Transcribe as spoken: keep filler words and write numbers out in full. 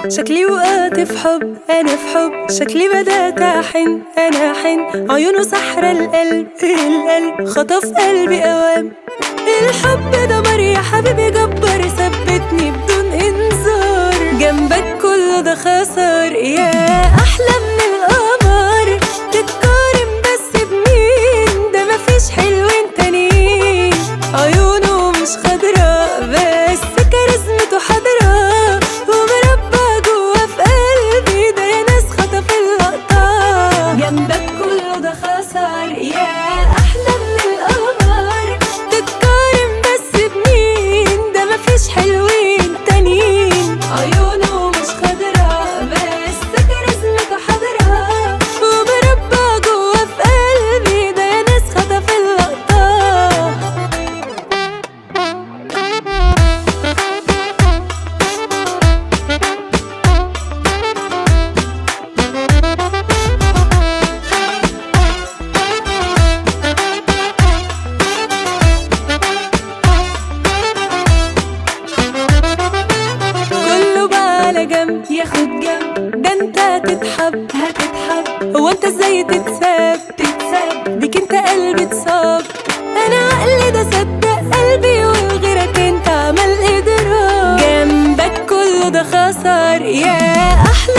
شكلي وقعت في حب، انا في حب شكلي بدأت احن، انا احن عيونه سحرة القلب، القلب خطف قلبي اوام. الحب دمر يا حبيبي جبر، ثبتني بدون انذار، جنبك كله ده خسر يا احلى من القمر. تتقارن بس بمين؟ ده مفيش حلوين تانيين، عيونه مش خضرا بس كاريزمته حضرا، ومربى جوا في قلبي ده يا ناس خطف اللقطة. جنبك كله ده خسر يا احلى من القمر. تتقارن بس بمين؟ ده مفيش حلوين تانيين، عيونه مش خضرا بس كاريزمته حضرا، ومربى جوا في قلبي ده يا ناس خطف اللقطة. كله بقى على جنب ياخد جنب، ده انت هتتحب هتتحب. هو انت ازاي تتساب تتساب؟ بيك انت قلبي اتصاب، انا عقلي ده صدق قلبي، وغيرك انت عمل اضراب. جنبك كله ده خسر يا احلى